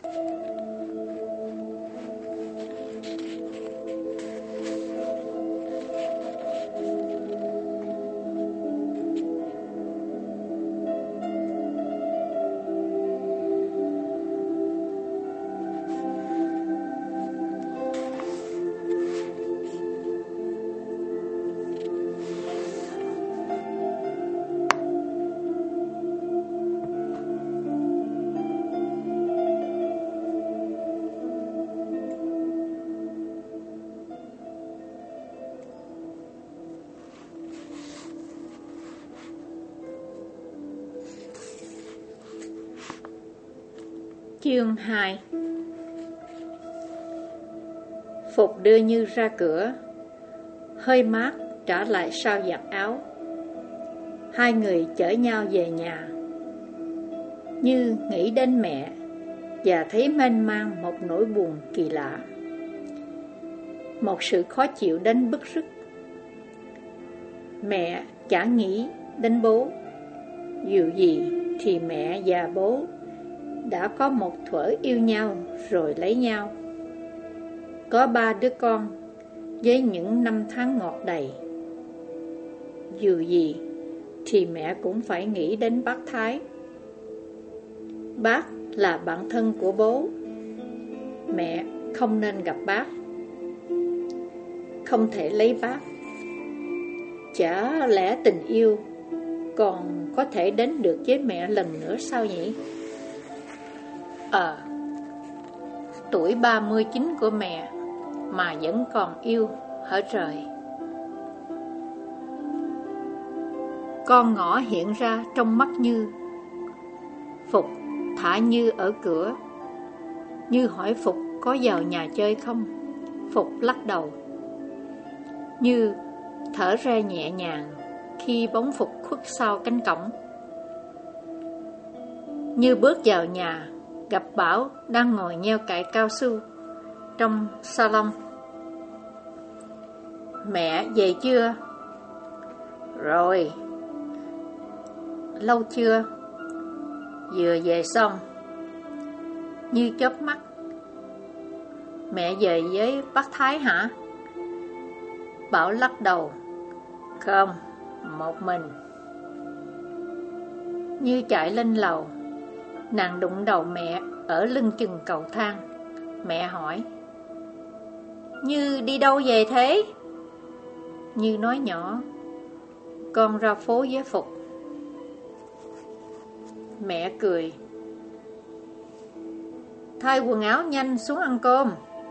Chương 2. Phục đưa Như ra cửa, hơi mát trả lại sau giặt áo. Hai người chở nhau về nhà. Như nghĩ đến mẹ và thấy mênh mang một nỗi buồn kỳ lạ, một sự khó chịu đến bứt rứt. Mẹ chẳng nghĩ đến bố. Dù gì thì mẹ và bố đã có một thuở yêu nhau rồi lấy nhau, có 3 đứa con với những năm tháng ngọt đầy. Dù gì thì mẹ cũng phải nghĩ đến bác Thái. Bác là bạn thân của bố. Mẹ không nên gặp bác, không thể lấy bác. Chả lẽ tình yêu còn có thể đến được với mẹ lần nữa sao nhỉ? Tuổi 39 của mẹ mà vẫn còn yêu hở trời. Con ngõ hiện ra trong mắt Như. Phục thả Như ở cửa. Như hỏi Phục có vào nhà chơi không. Phục lắc đầu. Như thở ra nhẹ nhàng khi bóng Phục khuất sau cánh cổng. Như bước vào nhà, gặp Bảo đang ngồi nheo cạy cao su trong salon. Mẹ về chưa? Rồi. Lâu chưa? Vừa về xong. Như chớp mắt. Mẹ về với bác Thái hả? Bảo lắc đầu. Không, một mình. Như chạy lên lầu. Nàng đụng đầu mẹ ở lưng chừng cầu thang. Mẹ hỏi. Như đi đâu về thế? Như nói nhỏ. Con ra phố với Phục. Mẹ cười. Thay quần áo nhanh xuống ăn cơm.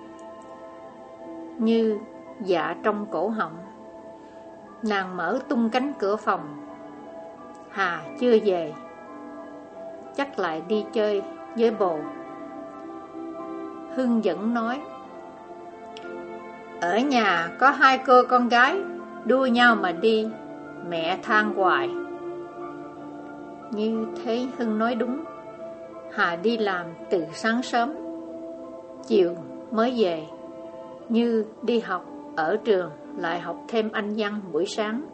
Như dạ trong cổ họng. Nàng mở tung cánh cửa phòng. Hà chưa về, chắc lại đi chơi với bồ. Hưng vẫn nói. Ở nhà có 2 cô con gái đua nhau mà đi, mẹ than hoài. Như thấy Hưng nói đúng. Hà đi làm từ sáng sớm, chiều mới về. Như đi học ở trường, lại học thêm Anh văn buổi sáng.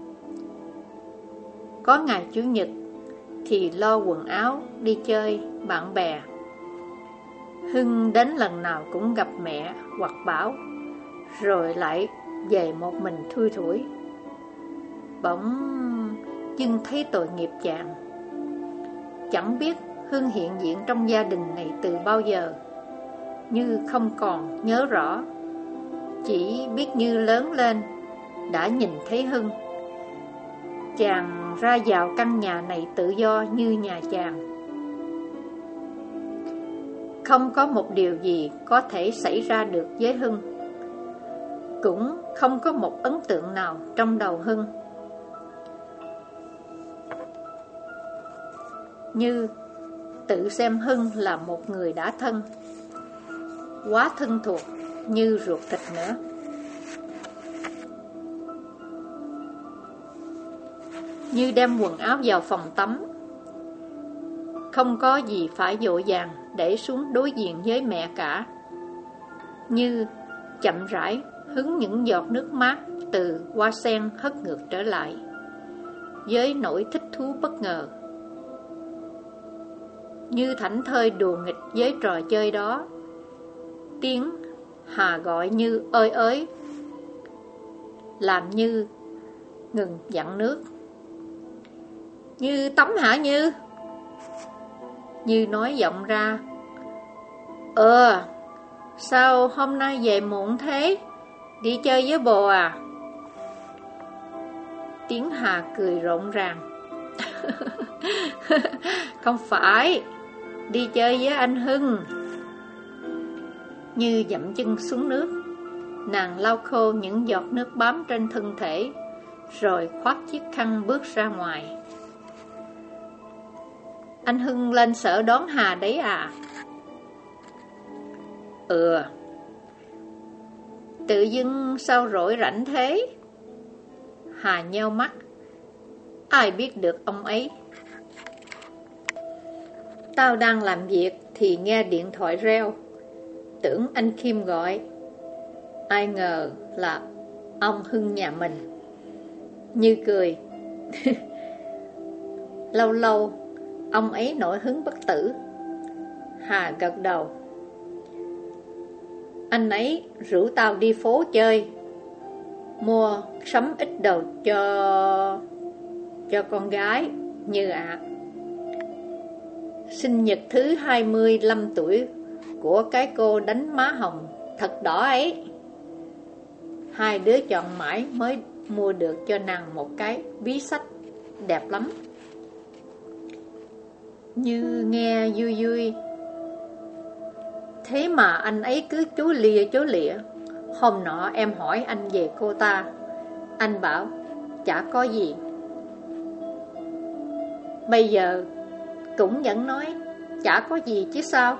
Có ngày Chủ nhật thì lo quần áo đi chơi bạn bè. Hưng đến lần nào cũng gặp mẹ hoặc Bảo, rồi lại về một mình thui thủi. Bỗng dưng thấy tội nghiệp chàng. Chẳng biết Hưng hiện diện trong gia đình này từ bao giờ. Như không còn nhớ rõ. Chỉ biết Như lớn lên đã nhìn thấy Hưng. Chàng ra vào căn nhà này tự do như nhà chàng. Không có một điều gì có thể xảy ra được với Hưng. Cũng không có một ấn tượng nào trong đầu Hưng. Như tự xem Hưng là một người đã thân, quá thân thuộc, như ruột thịt nữa. Như đem quần áo vào phòng tắm. Không có gì phải vội vàng để xuống đối diện với mẹ cả. Như chậm rãi hứng những giọt nước mát từ hoa sen hất ngược trở lại, với nỗi thích thú bất ngờ. như thảnh thơi đùa nghịch với trò chơi đó. Tiếng Hà gọi Như ơi ới, làm Như ngừng dặn nước. Như tắm hả Như? Như nói vọng ra. Sao hôm nay về muộn thế? Đi chơi với bồ à? Tiếng Hà cười rộn ràng. Không phải, đi chơi với anh Hưng. Như dậm chân xuống nước. Nàng lau khô những giọt nước bám trên thân thể, rồi khoác chiếc khăn bước ra ngoài. Anh Hưng lên sở đón Hà đấy à? Tự dưng sao rỗi rảnh thế? Hà nheo mắt. Ai biết được ông ấy. Tao đang làm việc thì nghe điện thoại reo. Tưởng anh Kim gọi. Ai ngờ là ông Hưng nhà mình. Như cười. Lâu lâu ông ấy nổi hứng bất tử. Hà gật đầu. Anh ấy rủ tao đi phố chơi, mua sắm ít đồ cho con gái Như ạ. Sinh nhật thứ 25 tuổi của cái cô đánh má hồng thật đỏ ấy. Hai đứa chọn mãi mới mua được cho nàng một cái ví sách đẹp lắm. Như nghe vui vui. Thế mà anh ấy cứ chối lịa. Hôm nọ em hỏi anh về cô ta, anh bảo chả có gì. Bây giờ cũng vẫn nói chả có gì chứ sao.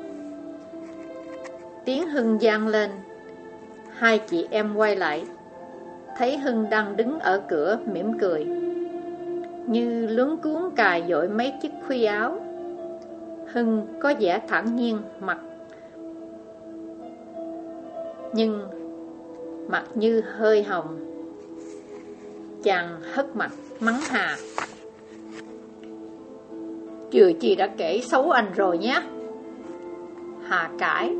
Tiếng Hưng vang lên. Hai chị em quay lại, thấy Hưng đang đứng ở cửa mỉm cười. Như luống cuống cài dội mấy chiếc khuy áo. Hưng có vẻ thản nhiên nhưng mặt Như hơi hồng. Chàng hất mặt mắng Hà. Chưa chi đã kể xấu anh rồi nhé. Hà cãi.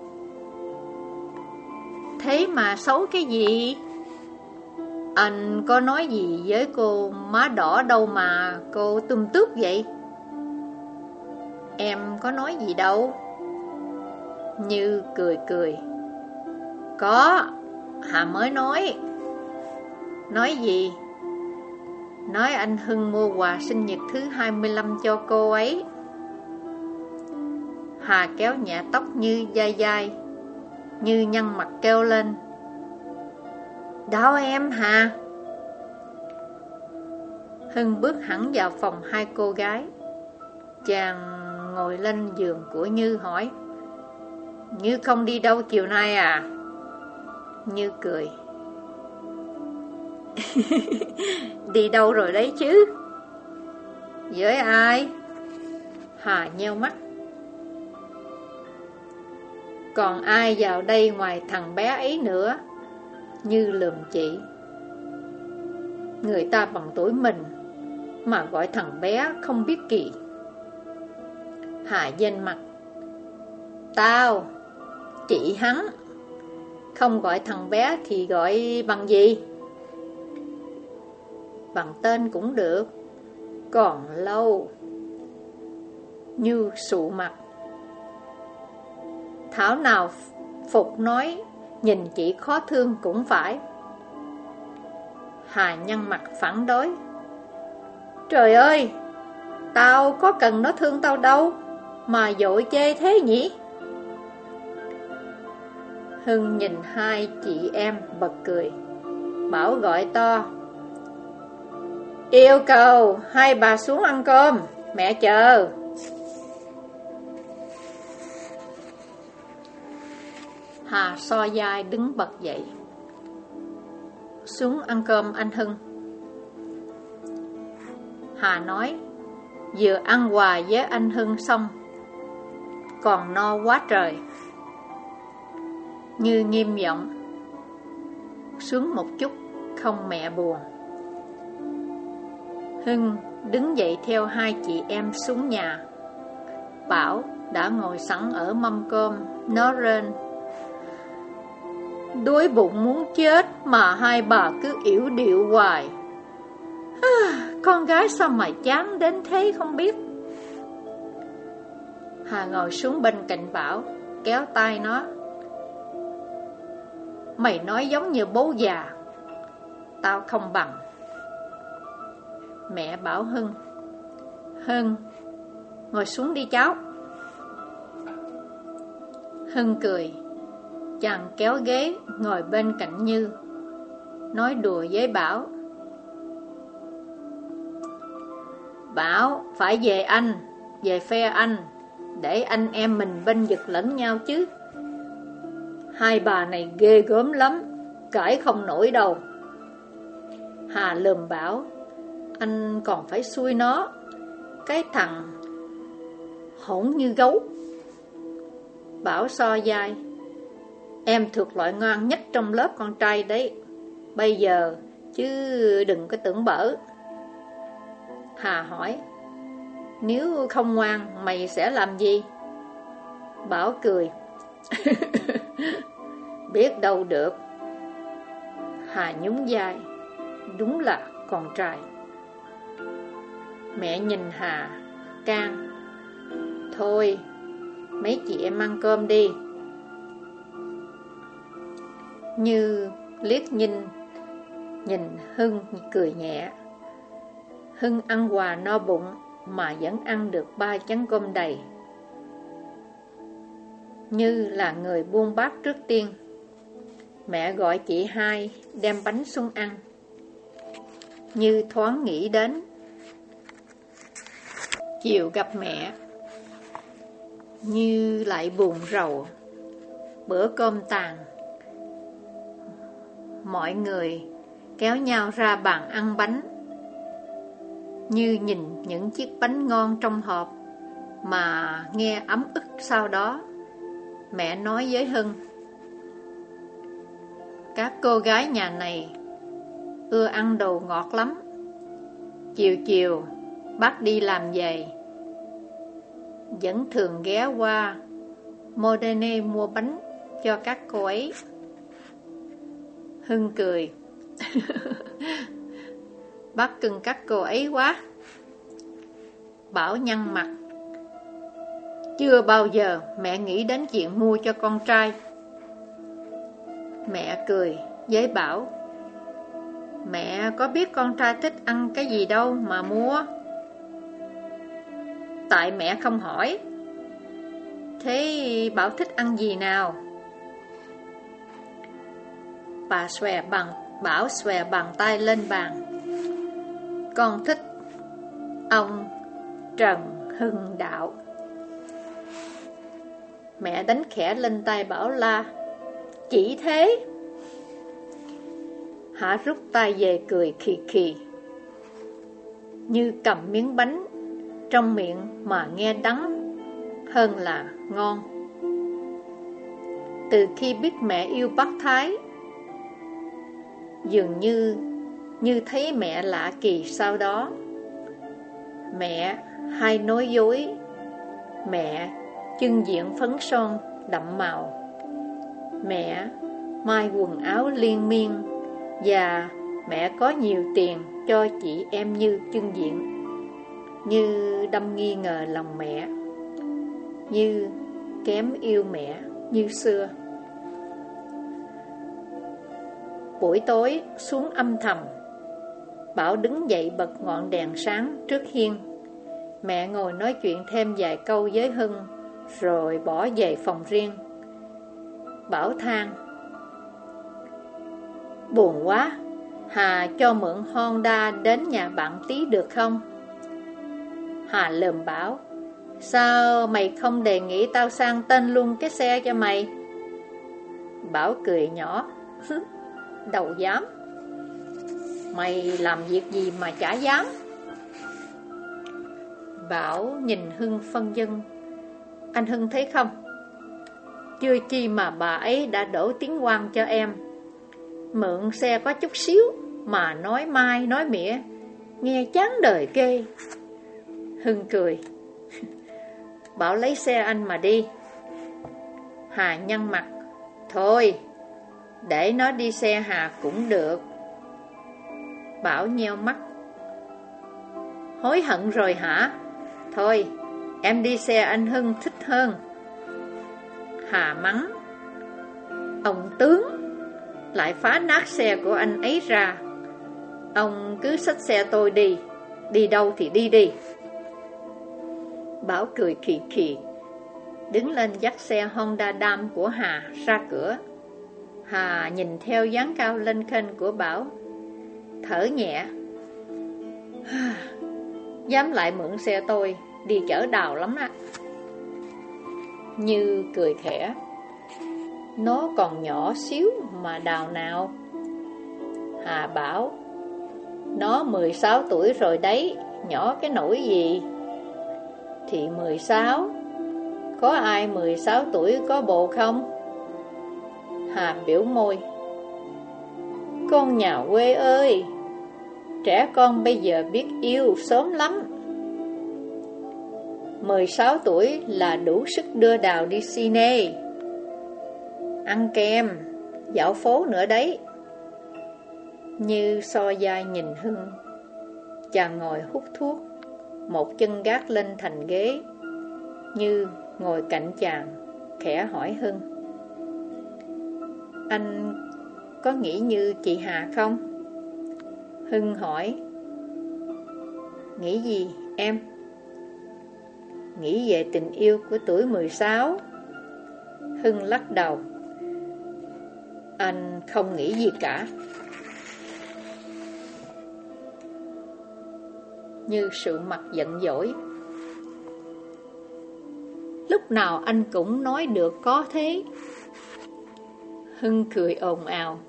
Thế mà xấu cái gì? Anh có nói gì với cô má đỏ đâu mà cô tươm tướp vậy? Em có nói gì đâu. Như cười. Có, Hà mới nói. Nói gì? Nói anh Hưng mua quà sinh nhật thứ 25 cho cô ấy. Hà kéo nhẹ tóc Như dai. Như nhăn mặt kêu lên. Đâu em Hà? Hưng bước hẳn vào phòng hai cô gái. Chàng ngồi lên giường của Như hỏi. Như không đi đâu chiều nay à? Như cười. Đi đâu rồi đấy chứ? Với ai? Hà nheo mắt. Còn ai vào đây ngoài thằng bé ấy nữa? Như lườm chị. Người ta bằng tuổi mình mà gọi thằng bé không biết kỳ. Hà vênh mặt. Tao, chị hắn. Không gọi thằng bé thì gọi bằng gì? Bằng tên cũng được. Còn lâu. Như sụ mặt. Thảo nào Phục nói nhìn chị khó thương cũng phải. Hà nhăn mặt phản đối. Trời ơi, tao có cần nó thương tao đâu mà vội chê thế nhỉ? Hưng nhìn hai chị em bật cười, bảo gọi to. Yêu cầu hai bà xuống ăn cơm, mẹ chờ. Hà so vai đứng bật dậy. Xuống ăn cơm anh Hưng. Hà nói, vừa ăn quà với anh Hưng xong, còn no quá trời. Như nghiêm giọng, xuống một chút, không mẹ buồn. Hưng đứng dậy theo hai chị em xuống nhà. Bảo đã ngồi sẵn ở mâm cơm. Nó rên: đuối bụng muốn chết mà hai bà cứ yểu điệu hoài. Con gái sao mà chán đến thế không biết. Hà ngồi xuống bên cạnh Bảo, kéo tay nó: mày nói giống như bố già. Tao không bằng. Mẹ bảo Hưng: Hưng, ngồi xuống đi cháu. Hưng cười. Chàng kéo ghế ngồi bên cạnh Như, nói đùa với Bảo: Bảo phải về anh, về phe anh, để anh em mình bênh vực lẫn nhau chứ. Hai bà này ghê gớm lắm, cãi không nổi đâu. Hà lườm Bảo: anh còn phải xui nó, cái thằng hỗn như gấu. Bảo so vai: em thuộc loại ngoan nhất trong lớp con trai đấy, bây giờ chứ đừng có tưởng bở. Hà hỏi: nếu không ngoan mày sẽ làm gì? Bảo cười: biết đâu được. Hà nhún vai: đúng là con trai. Mẹ nhìn Hà can: thôi mấy chị em ăn cơm đi. Như liếc nhìn Hưng cười nhẹ. Hưng ăn quà no bụng mà vẫn ăn được 3 chén cơm đầy. Như là người buôn bát trước tiên. Mẹ gọi chị hai đem bánh xuống ăn. Như thoáng nghĩ đến chiều gặp mẹ, Như lại buồn rầu. Bữa cơm tàn, mọi người kéo nhau ra bàn ăn bánh. Như nhìn những chiếc bánh ngon trong hộp mà nghe ấm ức. Sau đó mẹ nói với Hưng: các cô gái nhà này ưa ăn đồ ngọt lắm. Chiều chiều bác đi làm về vẫn thường ghé qua Modene mua bánh cho các cô ấy. Hưng cười: bác cưng các cô ấy quá. Bảo nhăn mặt: chưa bao giờ mẹ nghĩ đến chuyện mua cho con trai. Mẹ cười với Bảo: mẹ có biết con trai thích ăn cái gì đâu mà mua. Tại mẹ không hỏi. Thế Bảo thích ăn gì nào? Bảo xòe bàn tay lên bàn: con thích ông Trần Hưng Đạo. Mẹ đánh khẽ lên tay Bảo la: chỉ thế. Hả rút tay về cười khì khì. Như cầm miếng bánh trong miệng mà nghe đắng hơn là ngon. Từ khi biết mẹ yêu bác Thái, dường như thấy mẹ lạ kỳ. Sau đó mẹ hay nói dối. Mẹ chưng diện phấn son đậm màu. Mẹ may quần áo liên miên. Và mẹ có nhiều tiền cho chị em Như chưng diện. Như đâm nghi ngờ lòng mẹ. Như kém yêu mẹ như xưa. Buổi tối xuống âm thầm, Bảo đứng dậy bật ngọn đèn sáng trước hiên. Mẹ ngồi nói chuyện thêm vài câu với Hưng, rồi bỏ về phòng riêng. Bảo than: buồn quá, Hà cho mượn Honda đến nhà bạn tí được không? Hà lườm Bảo: sao mày không đề nghị tao sang tên luôn cái xe cho mày? Bảo cười nhỏ: đâu dám. Mày làm việc gì mà chả dám. Bảo nhìn Hưng phân vân: anh Hưng thấy không, chưa chi mà bà ấy đã đổ tiếng oan cho em. Mượn xe có chút xíu mà nói mai nói mỉa, nghe chán đời ghê. Hưng cười: Bảo lấy xe anh mà đi. Hà nhăn mặt. Thôi, để nó đi xe Hà cũng được. Bảo nheo mắt. Hối hận rồi hả? Thôi, em đi xe anh Hưng thích hơn. Hà mắng. Ông tướng lại phá nát xe của anh ấy ra. Ông cứ xách xe tôi đi. Đi đâu thì đi đi. Bảo cười khì khì, đứng lên dắt xe Honda Dam của Hà ra cửa. Hà nhìn theo dáng cao lên khênh của Bảo, thở nhẹ. Dám lại mượn xe tôi đi chở Đào lắm á. Như cười khẽ. Nó còn nhỏ xíu mà Đào nào. Hà bảo. Nó 16 tuổi rồi đấy, nhỏ cái nỗi gì. Thì 16. Có ai 16 tuổi có bồ không? Hà biểu môi. Con nhà quê ơi, trẻ con bây giờ biết yêu sớm lắm. 16 tuổi là đủ sức đưa Đào đi cine, ăn kem, dạo phố nữa đấy. Như so dai nhìn Hưng. Chàng ngồi hút thuốc, một chân gác lên thành ghế. Như ngồi cạnh chàng, khẽ hỏi Hưng. Anh có nghĩ như chị Hà không? Hưng hỏi. Nghĩ gì em? Nghĩ về tình yêu của tuổi 16. Hưng lắc đầu. Anh không nghĩ gì cả. Như sự mặt giận dỗi. Lúc nào anh cũng nói được có thế. Hưng cười ồn ào.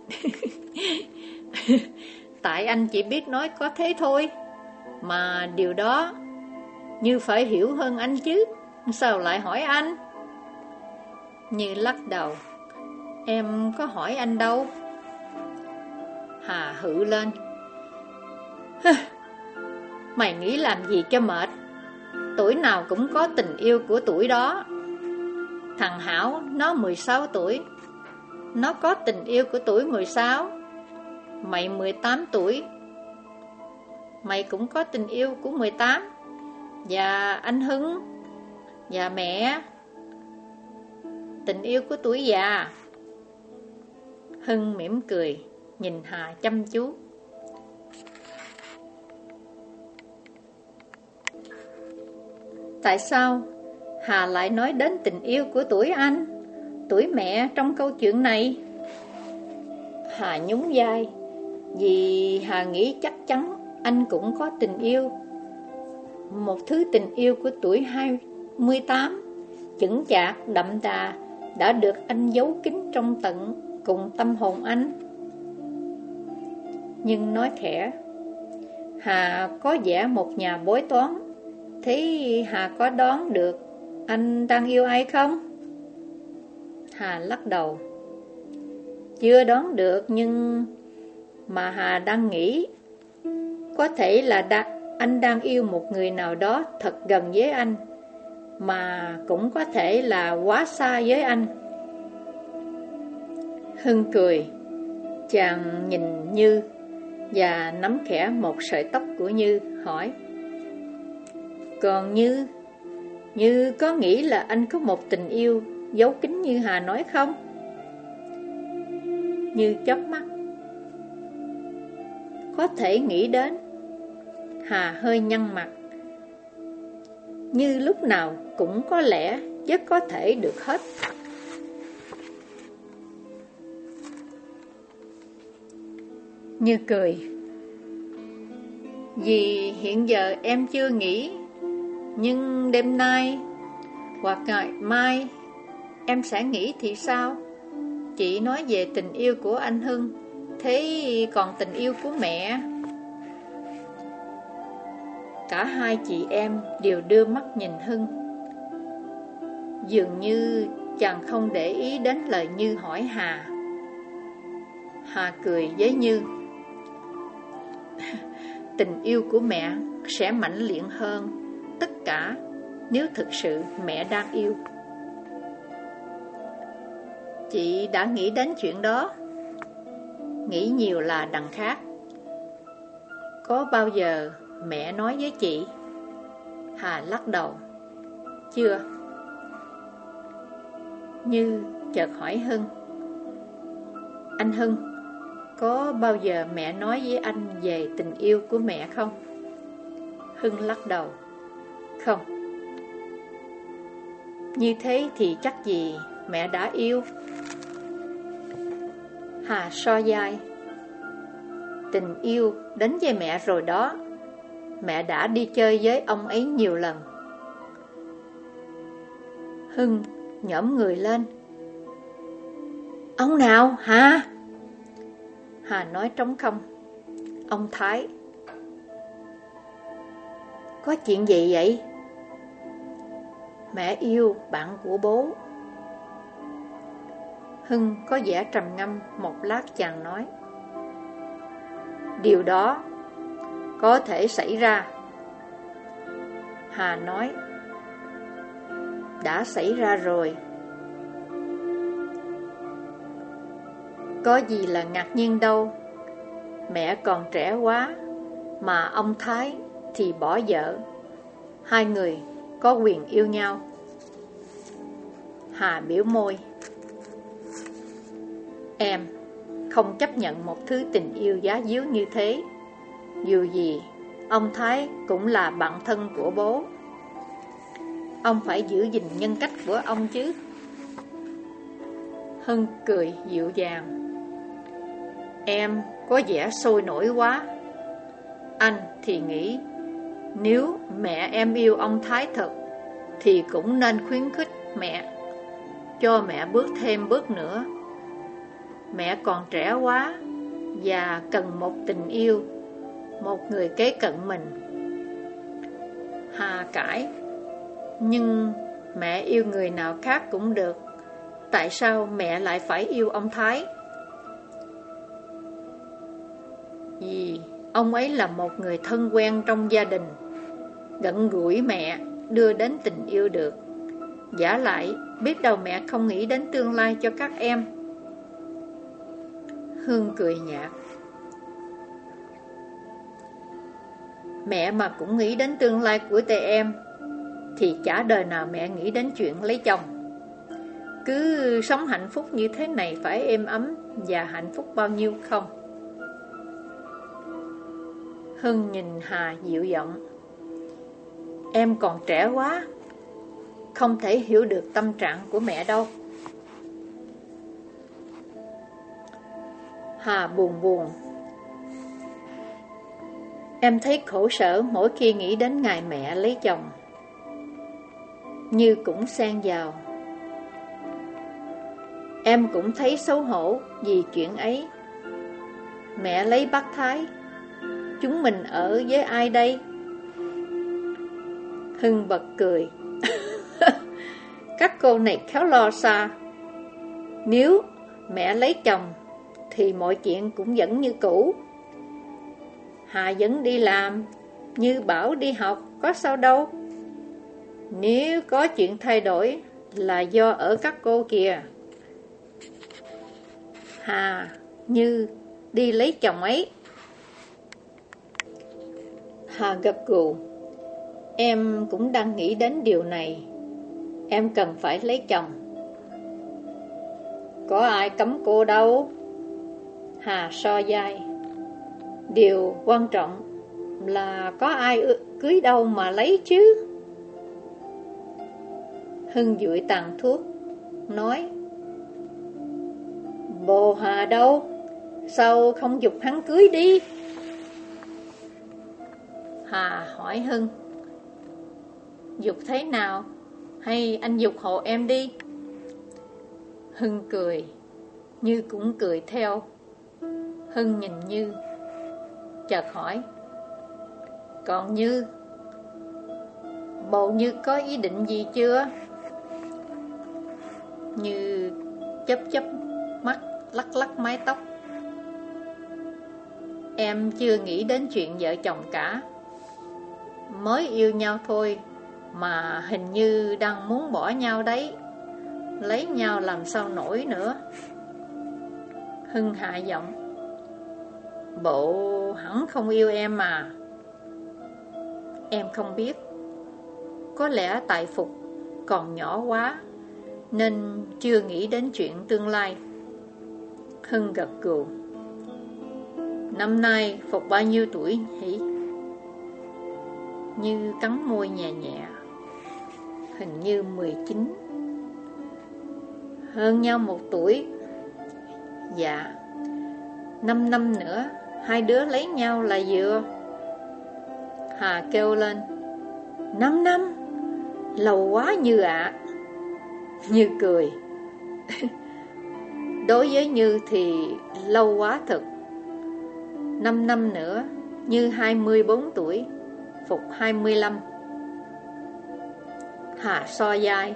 Tại anh chỉ biết nói có thế thôi. Mà điều đó Như phải hiểu hơn anh chứ. Sao lại hỏi anh? Như lắc đầu. Em có hỏi anh đâu. Hà hự lên. Mày nghĩ làm gì cho mệt. Tuổi nào cũng có tình yêu của tuổi đó. Thằng Hảo nó 16 tuổi, nó có tình yêu của tuổi 16. Mày 18 tuổi, mày cũng có tình yêu của 18. Và anh Hưng, và mẹ, tình yêu của tuổi già. Hưng mỉm cười, nhìn Hà chăm chú. Tại sao Hà lại nói đến tình yêu của tuổi anh, tuổi mẹ trong câu chuyện này? Hà nhún vai. Vì Hà nghĩ chắc chắn anh cũng có tình yêu. Một thứ tình yêu của tuổi 28, chững chạc, đậm đà, đã được anh giấu kín trong tận cùng tâm hồn anh. Nhưng nói khẽ. Hà có vẻ một nhà bói toán. Thế Hà có đoán được anh đang yêu ai không? Hà lắc đầu. Chưa đoán được, nhưng mà Hà đang nghĩ có thể là anh đang yêu một người nào đó thật gần với anh, mà cũng có thể là quá xa với anh. Hưng cười. Chàng nhìn Như và nắm khẽ một sợi tóc của Như, hỏi. Còn Như có nghĩ là anh có một tình yêu giấu kín như Hà nói không? Như chớp mắt. Có thể nghĩ đến. Hà hơi nhăn mặt. Như lúc nào cũng có lẽ rất có thể được hết. Như cười. Vì hiện giờ em chưa nghĩ, nhưng đêm nay hoặc ngày mai em sẽ nghĩ thì sao? Chị nói về tình yêu của anh Hưng, thế còn tình yêu của mẹ? Cả hai chị em đều đưa mắt nhìn Hưng. Dường như chàng không để ý đến lời Như hỏi Hà. Hà cười với Như. Tình yêu của mẹ sẽ mãnh liệt hơn tất cả nếu thực sự mẹ đang yêu. Chị đã nghĩ đến chuyện đó. Nghĩ nhiều là đằng khác. Có bao giờ mẹ nói với chị? Hà lắc đầu. Chưa. Như chợt hỏi Hưng. Anh Hưng, có bao giờ mẹ nói với anh về tình yêu của mẹ không? Hưng lắc đầu. Không. Như thế thì chắc gì mẹ đã yêu. Hà so vai. Tình yêu đến với mẹ rồi đó. Mẹ đã đi chơi với ông ấy nhiều lần. Hưng nhổm người lên. Ông nào hả? Hà nói trống không. Ông Thái. Có chuyện gì vậy? Mẹ yêu bạn của bố. Hưng có vẻ trầm ngâm một lát chàng nói. Điều đó có thể xảy ra. Hà nói. Đã xảy ra rồi. Có gì là ngạc nhiên đâu. Mẹ còn trẻ quá, mà ông Thái thì bỏ vợ. Hai người có quyền yêu nhau. Hà biểu môi. Em không chấp nhận một thứ tình yêu giá díu như thế. Dù gì, ông Thái cũng là bạn thân của bố. Ông phải giữ gìn nhân cách của ông chứ. Hưng cười dịu dàng. Em có vẻ sôi nổi quá. Anh thì nghĩ nếu mẹ em yêu ông Thái thật thì cũng nên khuyến khích mẹ, cho mẹ bước thêm bước nữa. Mẹ còn trẻ quá và cần một tình yêu, một người kế cận mình. Hà cãi. Nhưng mẹ yêu người nào khác cũng được. Tại sao mẹ lại phải yêu ông Thái? Vì ông ấy là một người thân quen trong gia đình, gần gũi mẹ, đưa đến tình yêu được. Vả lại, biết đâu mẹ không nghĩ đến tương lai cho các em. Hương cười nhạt. Mẹ mà cũng nghĩ đến tương lai của tụi em thì chả đời nào mẹ nghĩ đến chuyện lấy chồng. Cứ sống hạnh phúc như thế này phải êm ấm và hạnh phúc bao nhiêu không? Hưng nhìn Hà dịu giọng. Em còn trẻ quá, không thể hiểu được tâm trạng của mẹ đâu. Hà buồn buồn. Em thấy khổ sở mỗi khi nghĩ đến ngày mẹ lấy chồng. Như cũng xen vào. Em cũng thấy xấu hổ vì chuyện ấy. Mẹ lấy bác Thái, chúng mình ở với ai đây? Hưng bật cười. Các cô này khéo lo xa. Nếu mẹ lấy chồng thì mọi chuyện cũng vẫn như cũ. Hà vẫn đi làm, Như Bảo đi học, có sao đâu. Nếu có chuyện thay đổi là do ở các cô kìa. Hà, Như đi lấy chồng ấy. Hà gật gù. Em cũng đang nghĩ đến điều này. Em cần phải lấy chồng. Có ai cấm cô đâu. Hà so vai. Điều quan trọng là có ai cưới đâu mà lấy chứ. Hưng dụi tàn thuốc, nói. Bồ Hà đâu? Sao không giục hắn cưới đi? Hà hỏi Hưng. Giục thế nào? Hay anh giục hộ em đi? Hưng cười. Như cũng cười theo. Hưng nhìn Như, chợt hỏi. Còn Như, bộ Như có ý định gì chưa? Như chớp chớp mắt, lắc lắc mái tóc. Em chưa nghĩ đến chuyện vợ chồng cả. Mới yêu nhau thôi, mà hình như đang muốn bỏ nhau đấy. Lấy nhau làm sao nổi nữa. Hưng hạ giọng: bộ hẳn không yêu em mà. Em không biết. Có lẽ tại Phục còn nhỏ quá nên chưa nghĩ đến chuyện tương lai. Hưng gật gù: năm nay Phục bao nhiêu tuổi hỉ? Như cắn môi nhẹ nhẹ: hình như 19. Hơn nhau 1 tuổi. Dạ. 5 năm nữa hai đứa lấy nhau là vừa. Hà kêu lên: 5 năm? Lâu quá Như ạ. Như cười: đối với Như thì lâu quá thật. 5 năm nữa Như 24 tuổi, Phục 25. Hà so vai: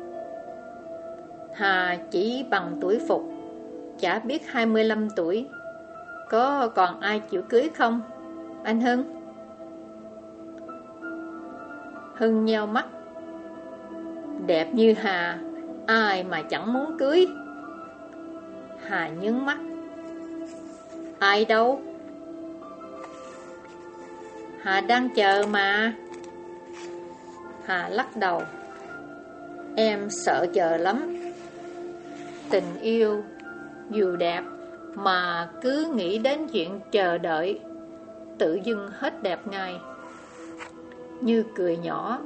Hà chỉ bằng tuổi Phục, chả biết 25 tuổi có còn ai chịu cưới không, anh Hưng? Hưng nheo mắt: đẹp như Hà, ai mà chẳng muốn cưới. Hà nhướng mắt: ai đâu? Hà đang chờ mà. Hà lắc đầu: em sợ chờ lắm. Tình yêu dù đẹp mà cứ nghĩ đến chuyện chờ đợi, tự dưng hết đẹp ngay. Như cười nhỏ: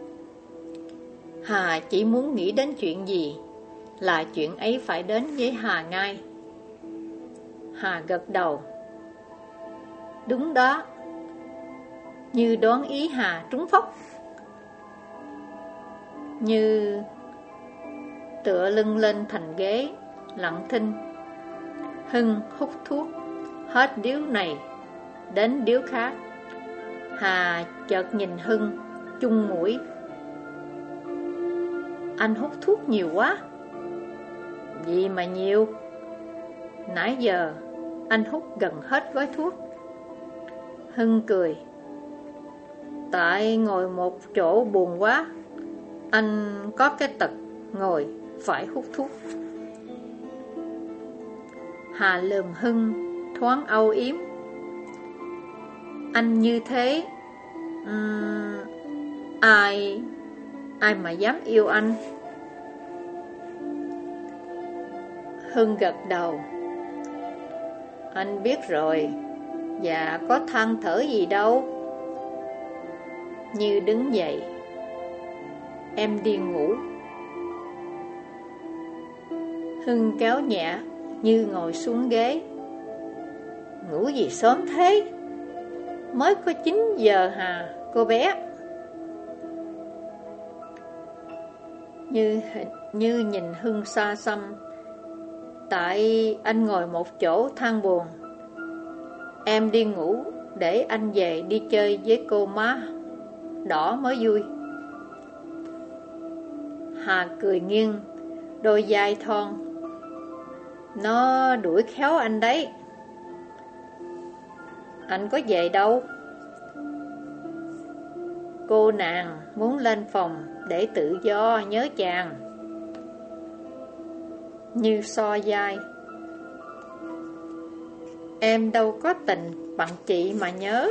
Hà chỉ muốn nghĩ đến chuyện gì là chuyện ấy phải đến với Hà ngay. Hà gật đầu: đúng đó. Như đoán ý Hà trúng phóc. Như tựa lưng lên thành ghế, lặng thinh. Hưng hút thuốc, hết điếu này đến điếu khác. Hà chợt nhìn Hưng, chung mũi: anh hút thuốc nhiều quá. Gì mà nhiều? Nãy giờ anh hút gần hết gói thuốc. Hưng cười: tại ngồi một chỗ buồn quá. Anh có cái tật ngồi phải hút thuốc. Hà lườm Hưng thoáng âu yếm: anh như thế, ai mà dám yêu anh? Hưng gật đầu: anh biết rồi. Dạ có than thở gì đâu. Như đứng dậy: em đi ngủ. Hưng kéo nhẹ Như ngồi xuống ghế: ngủ gì sớm thế? Mới có 9 giờ hà, cô bé. Như nhìn Hưng xa xăm: tại anh ngồi một chỗ than buồn. Em đi ngủ để anh về đi chơi với cô má đỏ mới vui. Hà cười nghiêng đôi vai thon: nó đuổi khéo anh đấy. Anh có về đâu? Cô nàng muốn lên phòng để tự do nhớ chàng. Như so vai: em đâu có tình bằng chị mà nhớ.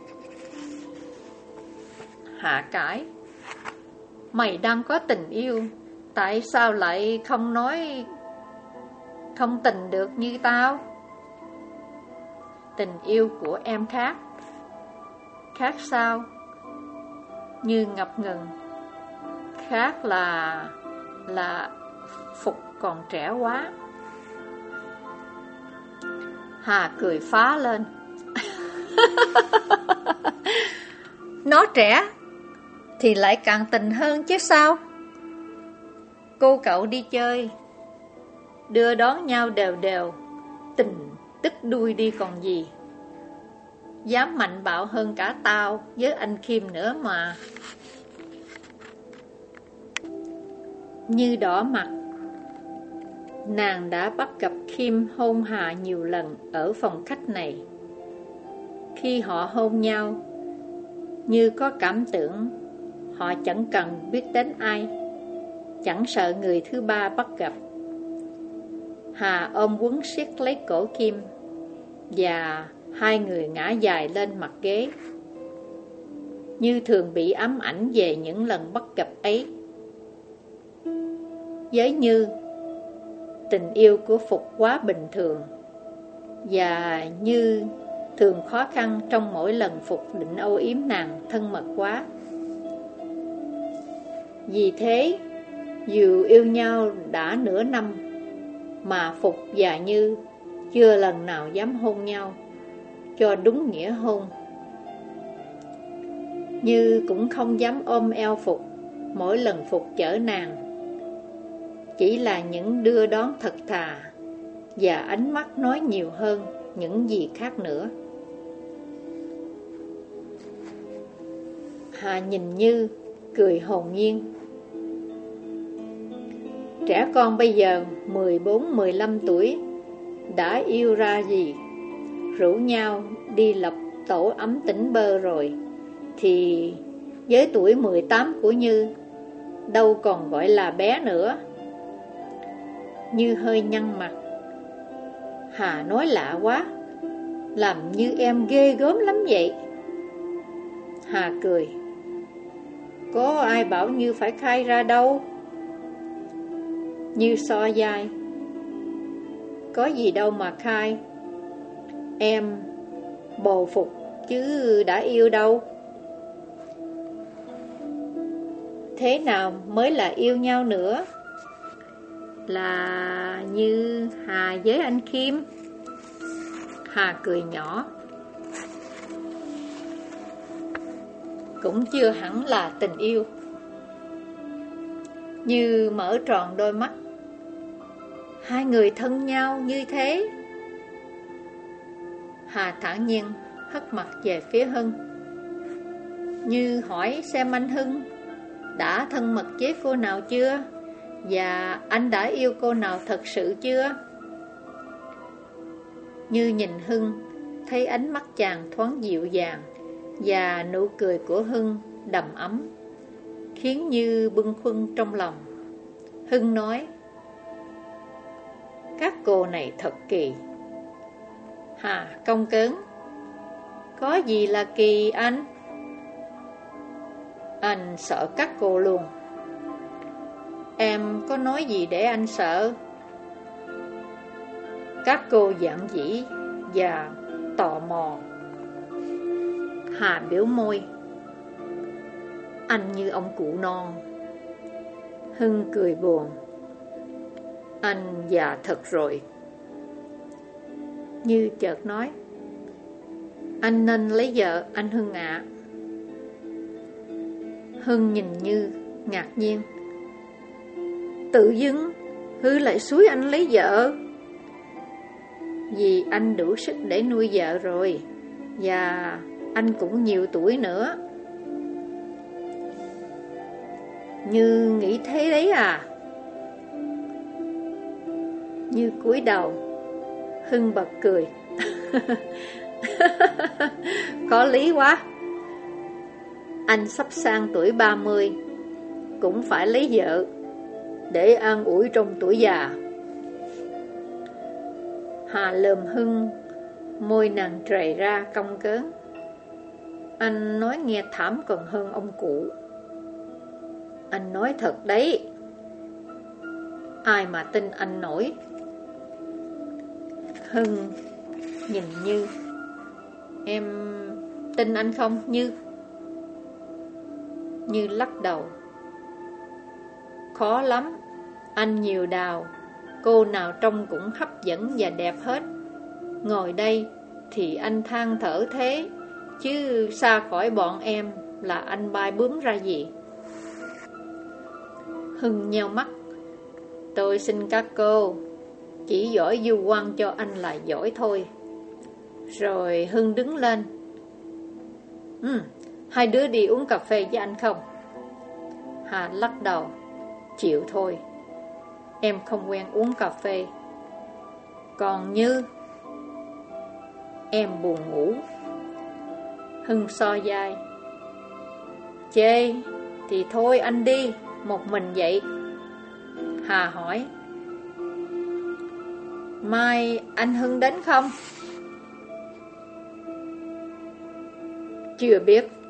Hạ cãi: mày đang có tình yêu, tại sao lại không nói không tình được như tao? Tình yêu của em khác. Khác sao? Như ngập ngừng: khác là Phục còn trẻ quá. Hà cười phá lên: nó trẻ thì lại càng tình hơn chứ sao? Cô cậu đi chơi, đưa đón nhau đều đều, tình đứt đuôi đi còn gì. Dám mạnh bạo hơn cả tao với anh Kim nữa mà. Như đỏ mặt. Nàng đã bắt gặp Kim hôn Hà nhiều lần ở phòng khách này. Khi họ hôn nhau, Như có cảm tưởng họ chẳng cần biết đến ai, chẳng sợ người thứ ba bắt gặp. Hà ôm quấn siết lấy cổ Kim, và hai người ngã dài lên mặt ghế. Như thường bị ám ảnh về những lần bắt gặp ấy. Với Như, tình yêu của Phục quá bình thường, và Như thường khó khăn trong mỗi lần Phục định âu yếm nàng thân mật quá. Vì thế, dù yêu nhau đã nửa năm, mà Phục và Như chưa lần nào dám hôn nhau cho đúng nghĩa hôn. Như cũng không dám ôm eo Phục mỗi lần Phục chở nàng, chỉ là những đưa đón thật thà, và ánh mắt nói nhiều hơn những gì khác nữa. Hà nhìn Như, cười hồn nhiên. Trẻ con bây giờ 14-15 tuổi đã yêu ra gì, rủ nhau đi lập tổ ấm tỉnh bơ rồi, thì với tuổi 18 của Như, đâu còn gọi là bé nữa. Như hơi nhăn mặt. Hà nói lạ quá, làm như em ghê gớm lắm vậy. Hà cười. Có ai bảo Như phải khai ra đâu. Như so vai. Có gì đâu mà khai. Em bồ Phục chứ đã yêu đâu. Thế nào mới là yêu nhau nữa? Là như Hà với anh Kim. Hà cười nhỏ. Cũng chưa hẳn là tình yêu. Như mở tròn đôi mắt. Hai người thân nhau như thế. Hà thản nhiên hất mặt về phía Hưng. Như hỏi xem anh Hưng đã thân mật với cô nào chưa, và anh đã yêu cô nào thật sự chưa? Như nhìn Hưng, thấy ánh mắt chàng thoáng dịu dàng, và nụ cười của Hưng đầm ấm, khiến Như bâng khuâng trong lòng. Hưng nói: các cô này thật kỳ. Hà cong cớn. Có gì là kỳ anh? Anh sợ các cô luôn. Em có nói gì để anh sợ? Các cô giản dĩ và tò mò. Hà biểu môi. Anh như ông cụ non. Hưng cười buồn. Anh già thật rồi. Như chợt nói: anh nên lấy vợ anh Hưng ạ. Hưng nhìn Như ngạc nhiên. Tự dưng Hư lại xúi anh lấy vợ. Vì anh đủ sức để nuôi vợ rồi, và anh cũng nhiều tuổi nữa. Như nghĩ thế đấy à? Như cúi đầu. Hưng bật cười. Có lý quá. Anh sắp sang tuổi 30, cũng phải lấy vợ để an ủi trong tuổi già. Hà lườm Hưng, môi nàng trầy ra cong cớn. Anh nói nghe thảm còn hơn ông cụ. Anh nói thật đấy. Ai mà tin anh nổi. Hưng nhìn Như. Em tin anh không Như? Như lắc đầu. Khó lắm. Anh nhiều đào, cô nào trông cũng hấp dẫn và đẹp hết. Ngồi đây thì anh than thở thế, chứ xa khỏi bọn em là anh bay bướm ra gì. Hưng nheo mắt. Tôi xin các cô, chỉ giỏi du quan cho anh là giỏi thôi. Rồi Hưng đứng lên. Hai đứa đi uống cà phê với anh không? Hà lắc đầu. Chịu thôi, em không quen uống cà phê. Còn Như, em buồn ngủ. Hưng so vai. Chê Thì thôi anh đi, một mình vậy. Hà hỏi. Mai anh Hưng đến không? Chưa biết.